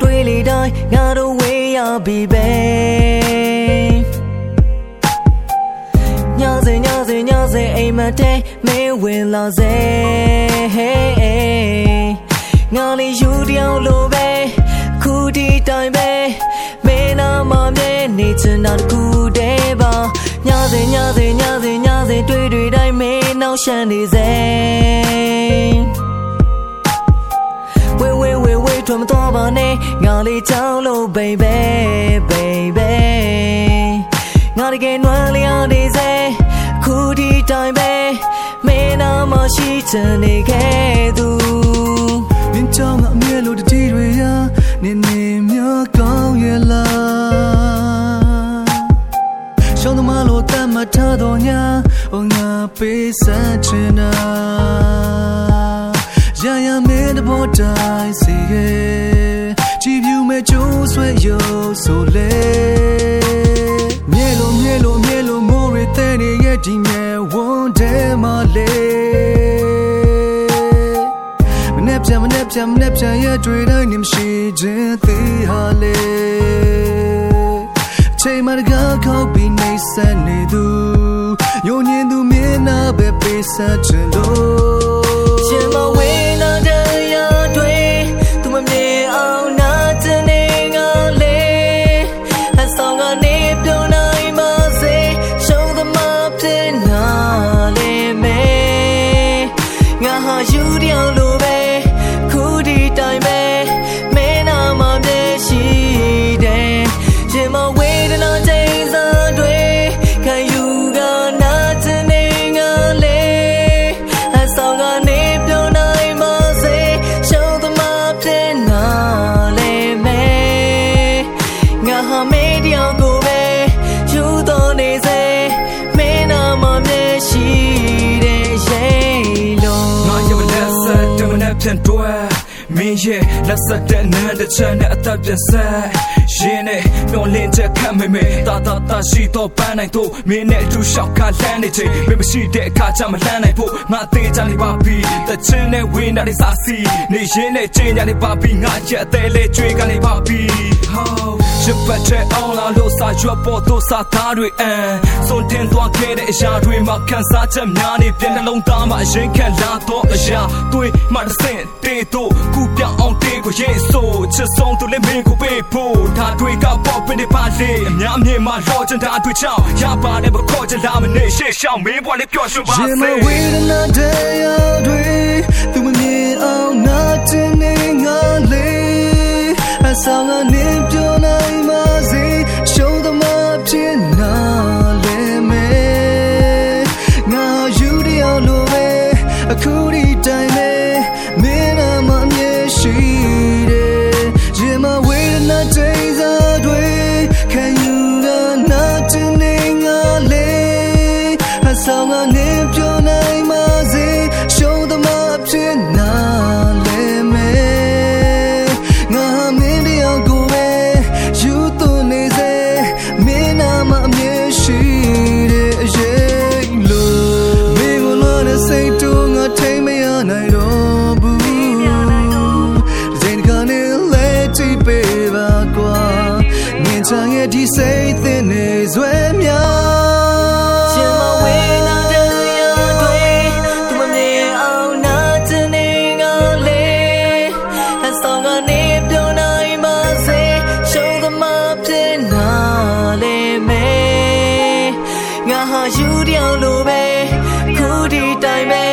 တွေ့လေတိုင်းငါတို့ဝေးရပြီပဲညစေအိမ်မထဲမင်းဝင်လာစေငါလေးယူတယောက်လိုပဲခုဒီတိုင်းပဲမင်းနာမမြဲနေချင်တာတခုတည်းပါညစေတွေ့တိုင်းမင်းနောက်ရှမ်းနေစေဝေးထွက်မသွားပါနဲ့ငါလေးကြောက်လို့ baby ငါတကယ်နွမ်းလျော်နေစေခုဒီတိုင်းပဲမင်းနာမရှိချင်နေခဲ့သူမင်းကြောင့်ငါအမြဲလို့တတိတွေရနေများကောင်းရဲ့လားရှောင်းသမားလို့တတ်မှတ်ထားတော့ညာငါပေးစချင်တာရမင်းတဘောတိုင်းစီရဲ့ကြည်ပြူမဲ့ကျိုးဆွဲရုပ်ဆိုလေမြေလို့မိုးရတဲ့နေရဲ့ဒီမဲ့ဝန်းထဲမှာလေမနေ့ပြန်ရဲ့တွေ့တိုင်းနေမရှိခြင်းသေးဟာလေချိန်မှတကားခောက်ပြီးနေဆက်နေသူညဉ့်ညင်သူမျက်နှာပဲပေးဆက်ချင်လို့ရှင်မဝေးလာတဲ့ရတွေသူမမြင်အောင်နာကျင်နေငါလေအဆောင်ကနေပြောနိုင်မစေရှုံးသမားဖြစ်နာလေမေငါဟာယူတယောက်လိုပဲခုဒီတိုင်းပဲမင်းနာမမြဲရှိတယ်ရှင်မဝေးလာတဲ့စားတွေခံယူကနာကျင်နေငါလေအဆောင်ကနေပြောနိုင်မစေရှုံးသမားဖြစ်နာလေမေငါဟာမင်းတယောက်ကိုပဲယူတော်နေစေမင်းနာမမြဲရှိတဲ့ရဲ့လို့ငါရဲ့လက်ဆက်တမနဲ့ပြန်တွဲမင်းရဲ့လက်ဆက်တဲ့နားတစ်ချက်နဲ့အသက်ပြန်ဆက်ရင်နဲ့မျောလင်းချက်ခံမေတာရှိတော့ပန်းနိုင်တော့မင်းနဲ့အထူးရှောက်ကလန်းနေချိန်မင်းမရှိတဲ့အခါကျမလန်းနိုင်ဖို့ငါသေးချနေပါပြီတချင်နဲ့ဝင်းတာတွေစားစီနေရင်နဲ့ချင်းညာနေပါပြီငါချက်အသေးလေးကြွေးကနေပါပြီရှစ်ပတ်တဲ့အောင်လာလို့စာရွက်ပေါ်တို့စာသားတွေစွန်တင်သွားခဲ့တဲ့အရာတွေမှာခံစားချက်များနေပြနှလုံးသားမှာအရင်ခံလာတော့အရာတွေမှတစ်ဆင့်တေးတို့ခုပြောင်းအောင်တေးကိုရေးဆိုချစ်ဆုံးသူလည်းမင်းကိုပေးဖို့ဒါတွေကပေါ်ပင်းနေပါလေအများအမြင်မှာလောချင်တာတွေချောင်းရပါတယ်မခေါ်ချင်လာမနေရှေ့ရှောင်းမင်းဘွားလေးပျော်ရွှင်ပါစေရင်မဝေဒနာတရားတွေသူမမြင်အောင်နာကျင်နေငါလေအဆောင်ကနေပြောနိုင်မစေရှုံးသမားဖြစ်နာလေမေငါယူတယောက်လိုပဲအခုဒီတိုင်းပဲမင်းနာမမြဲရှိတယ်ရင်မဝေဒနာတရားတွေခံယူကနာကျင်နေငါလေအဆောင်ကနေပြောနိုင်မစေရှုံးသမားဖြစ်နာလေမေငါမင်းတယောက်ကိုပဲယူသွနေစေမင်းနာမအမြဲရှိတဲ့အရေးလို့မင်းကိုလို့တဲ့စိတ်တူငါထိမရနိုင်တော့ဘူးဒီကနေလဲကြည့်ပေးပါကွာငင်ချရဲ့ဒီစိတ်သင်နေစွဲများရှင်မဝေးလာတဲ့ရတွေသူမမြင်အောင်နာကျင်နေငါလေအဆောင်ကနေပြောနိုင်မစေရှုံးသမားဖြစ်နာလေမေငါဟာယူတယောက်လိုပဲခုဒီတိုင်းပဲ